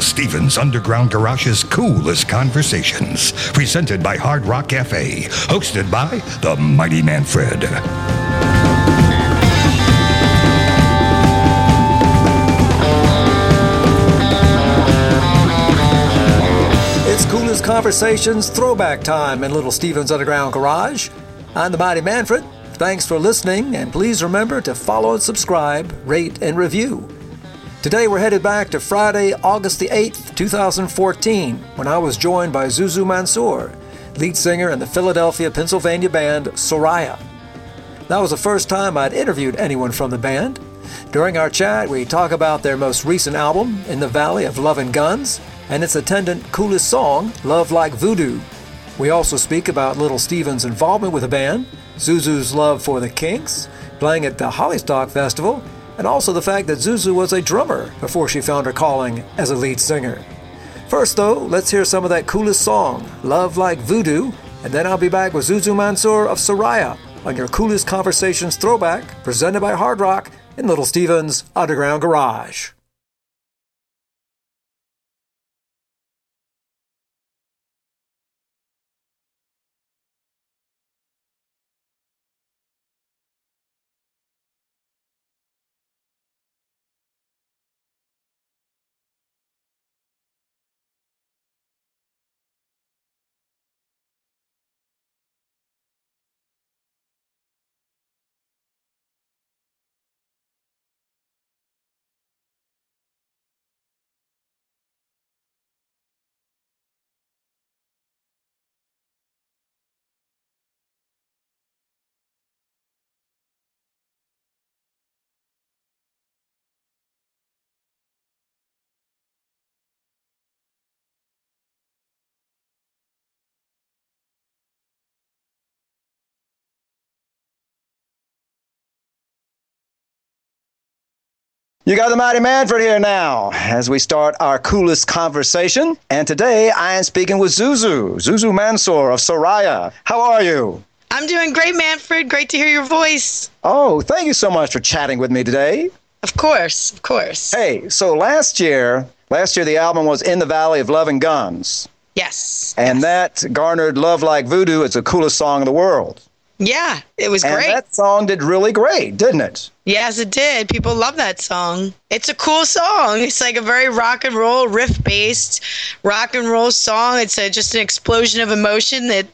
Stevens Underground Garage's coolest conversations, presented by Hard Rock Cafe, hosted by the Mighty Manfred. It's Coolest Conversations throwback time in Little Stevens Underground Garage. I'm the Mighty Manfred. Thanks for listening, and please remember to follow and subscribe, rate, and review. Today we're headed back to Friday, August the 8th, 2014, when I was joined by Zuzu Mansour, lead singer in the Philadelphia, Pennsylvania band Soraya. That was the first time I'd interviewed anyone from the band. During our chat, we talk about their most recent album, In the Valley of Love and Guns, and its attendant coolest song, Love Like Voodoo. We also speak about Little Steven's involvement with the band, Zuzu's love for the Kinks, playing at the Hollystock Festival, and also the fact that Zuzu was a drummer before she found her calling as a lead singer. First though, let's hear some of that coolest song, Love Like Voodoo, and then I'll be back with Zuzu Mansour of Soraya on your Coolest Conversations throwback, presented by Hard Rock in Little Stevens Underground Garage. You got the Mighty Manfred here now as we start our coolest conversation. And today I am speaking with Zuzu Mansour of Soraya. How are you? I'm doing great, Manfred. Great to hear your voice. Oh, thank you so much for chatting with me today. Of course, of course. Hey, so last year the album was In the Valley of Love and Guns. Yes. And that garnered Love Like Voodoo as the coolest song in the world. Yeah, it was great. And that song did really great, didn't it? Yes, it did. People love that song. It's a cool song. It's like a very rock and roll, riff-based rock and roll song. It's just an explosion of emotion that,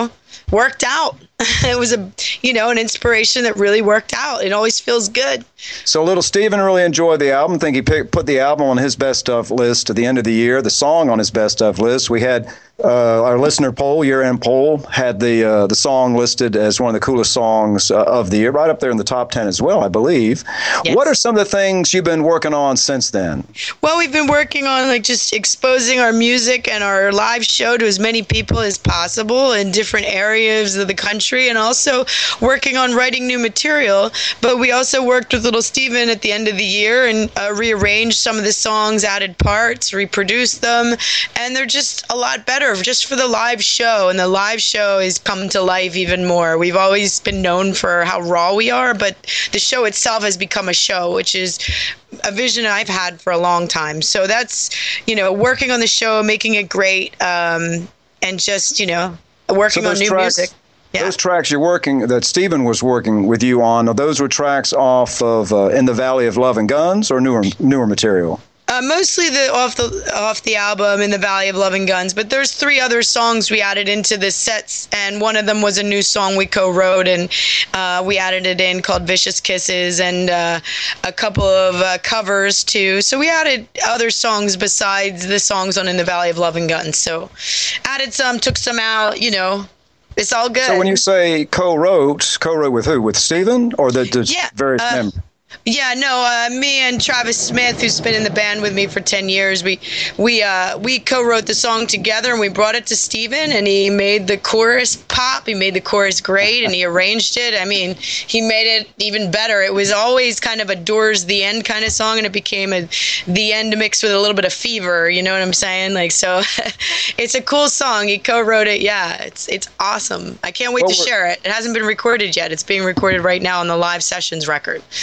worked out. It was an inspiration that really worked out. It always feels good. So Little Steven really enjoyed the album. I think he put the album on his best of list at the end of the year, the song on his best of list. We had our listener poll, year-end poll, had the song listed as one of the coolest songs of the year, right up there in the top 10 as well, I believe. Yes. What are some of the things you've been working on since then? Well, we've been working on just exposing our music and our live show to as many people as possible in different areas of the country, and also working on writing new material. But we also worked with Little Steven at the end of the year and rearranged some of the songs, added parts, reproduced them, and they're just a lot better just for the live show. And the live show has come to life even more. We've always been known for how raw we are, but the show itself has become a show, which is a vision I've had for a long time. So that's, working on the show, making it great, and just, working on new music. Yeah. Those tracks that Steven was working with you on, those were tracks off of In the Valley of Love and Guns or newer material? Mostly off the album In the Valley of Love and Guns, but there's 3 other songs we added into the sets, and one of them was a new song we co-wrote, and we added it in called Vicious Kisses, and a couple of covers too. So we added other songs besides the songs on In the Valley of Love and Guns. So added some, took some out, It's all good. So when you say co-wrote with who? With Steven or the various members? Yeah, no, me and Travis Smith, who's been in the band with me for 10 years, we co-wrote the song together, and we brought it to Steven, and he made the chorus pop. He made the chorus great, and he arranged it. I mean, he made it even better. It was always kind of a Doors The End kind of song, and it became The End mixed with a little bit of fever. You know what I'm saying? So it's a cool song. He co-wrote it. Yeah, it's awesome. I can't wait to share it. It hasn't been recorded yet. It's being recorded right now on the Live Sessions record. So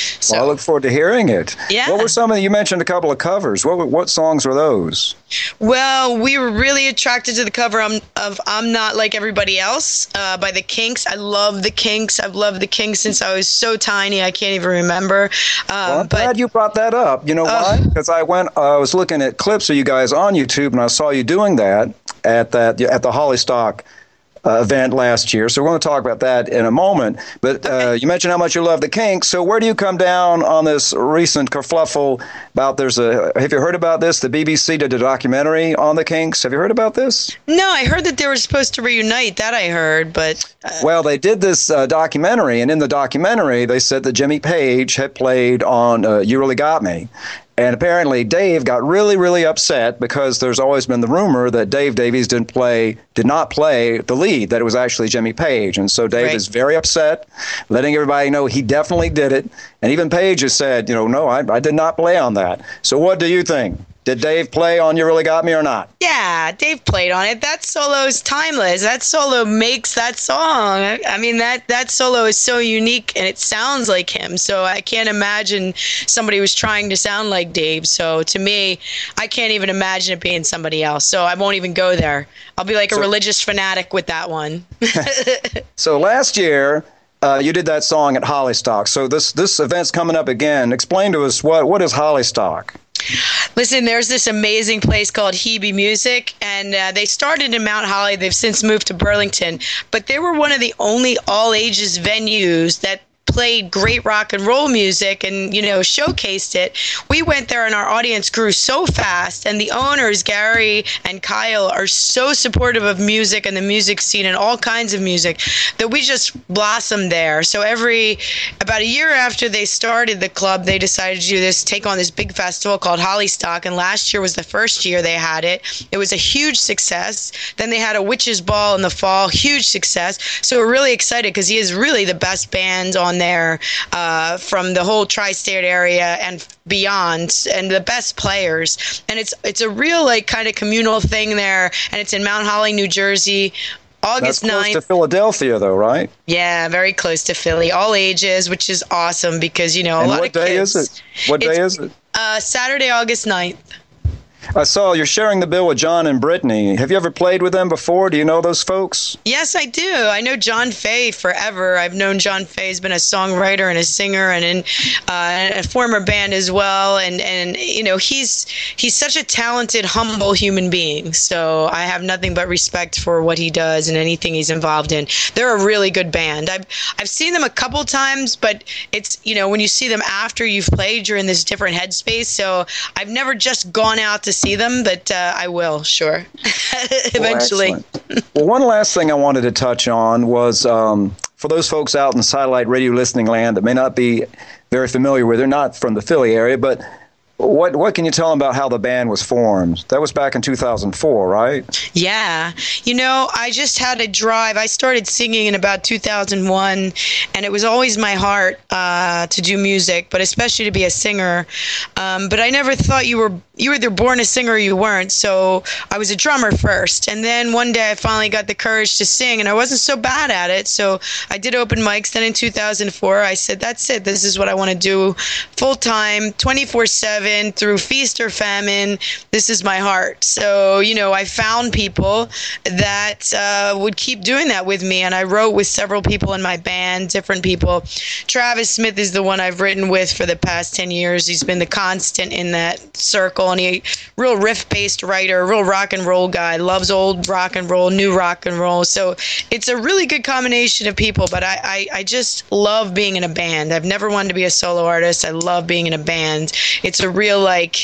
I look forward to hearing it. Yeah. What were you mentioned a couple of covers. What songs were those? Well, we were really attracted to the cover of I'm Not Like Everybody Else by the Kinks. I love the Kinks. I've loved the Kinks since I was so tiny. I can't even remember. Well, I'm glad you brought that up. You know why? Because I was looking at clips of you guys on YouTube, and I saw you doing that at the Hollystock event last year. So we're going to talk about that in a moment. But you mentioned how much you love the Kinks. So where do you come down on this recent kerfluffle about have you heard about this? The BBC did a documentary on the Kinks. Have you heard about this? No, I heard that they were supposed to reunite. That I heard, but... Well, they did this documentary, and in the documentary, they said that Jimmy Page had played on You Really Got Me. And apparently Dave got really, really upset because there's always been the rumor that Dave Davies did not play the lead, that it was actually Jimmy Page. And so Dave is very upset, letting everybody know he definitely did it. And even Page has said, no, I did not play on that. So what do you think? Did Dave play on You Really Got Me or not? Yeah, Dave played on it. That solo is timeless. That solo makes that song. I mean, that solo is so unique, and it sounds like him. So I can't imagine somebody was trying to sound like Dave. So to me, I can't even imagine it being somebody else. So I won't even go there. I'll be like a religious fanatic with that one. So last year, you did that song at Hollystock. So this event's coming up again. Explain to us what is Hollystock? Listen, there's this amazing place called Hebe Music, and they started in Mount Holly. They've since moved to Burlington, but they were one of the only all-ages venues that played great rock and roll music and, showcased it. We went there and our audience grew so fast, and the owners, Gary and Kyle, are so supportive of music and the music scene and all kinds of music that we just blossomed there. So about a year after they started the club, they decided to take on this big festival called Hollystock, and last year was the first year they had it. It was a huge success. Then they had a Witches Ball in the fall, huge success. So we're really excited because he is really the best band on there from the whole tri-state area and beyond, and the best players. And it's a real kind of communal thing there, and it's in Mount Holly, New Jersey. August 9th. That's close to Philadelphia, though, right? Yeah, very close to Philly. All ages, which is awesome because, a lot of kids. What day is it? What day is it? Saturday, August 9th. I saw you're sharing the bill with John and Brittany. Have you ever played with them before? Do you know those folks? Yes, I do. I know John Fay forever. I've known John Fay. He's been a songwriter and a singer and in a former band as well. And he's such a talented, humble human being. So I have nothing but respect for what he does and anything he's involved in. They're a really good band. I've seen them a couple times, but it's, when you see them after you've played, you're in this different headspace. So I've never just gone out to see them, but I will, sure. Eventually. Well, one last thing I wanted to touch on was for those folks out in satellite radio listening land that may not be very familiar with, they're not from the Philly area, but what can you tell them about how the band was formed? That was back in 2004, right? Yeah. I just had a drive. I started singing in about 2001, and it was always my heart to do music, but especially to be a singer. But I never thought you were either born a singer or you weren't. So I was a drummer first. And then one day I finally got the courage to sing, and I wasn't so bad at it. So I did open mics. Then in 2004, I said, that's it. This is what I want to do full time, 24/7. Through feast or famine, this is my heart. So, I found people that would keep doing that with me, and I wrote with several people in my band, different people. Travis Smith is the one I've written with for the past 10 years. He's been the constant in that circle, and he real riff-based writer, real rock and roll guy, loves old rock and roll, new rock and roll. So it's a really good combination of people, but I just love being in a band. I've never wanted to be a solo artist. I love being in a band. It's a real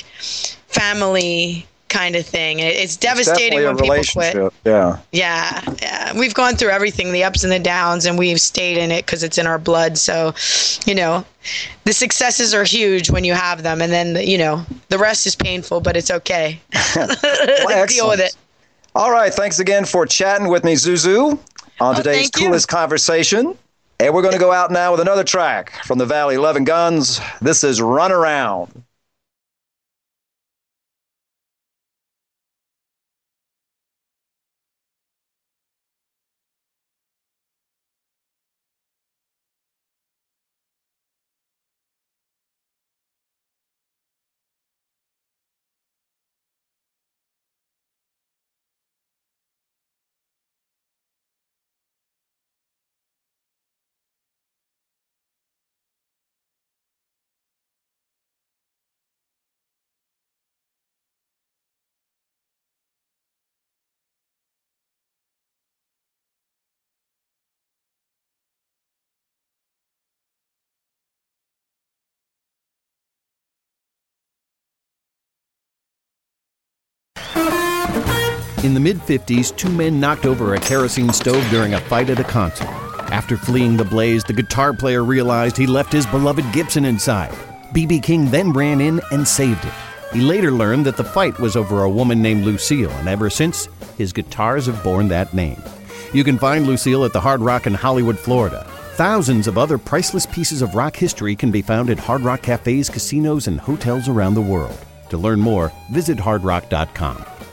family kind of thing. It's devastating when people quit. Yeah. We've gone through everything, the ups and the downs, and we've stayed in it because it's in our blood. So, the successes are huge when you have them, and then the rest is painful, but it's okay. Well, deal with it. All right, thanks again for chatting with me, Zuzu, on today's Coolest Conversation. And we're going to go out now with another track from the Valley 11 Guns. This is Run Around. In the mid-50s, two men knocked over a kerosene stove during a fight at a concert. After fleeing the blaze, the guitar player realized he left his beloved Gibson inside. B.B. King then ran in and saved it. He later learned that the fight was over a woman named Lucille, and ever since, his guitars have borne that name. You can find Lucille at the Hard Rock in Hollywood, Florida. Thousands of other priceless pieces of rock history can be found at Hard Rock cafes, casinos, and hotels around the world. To learn more, visit hardrock.com.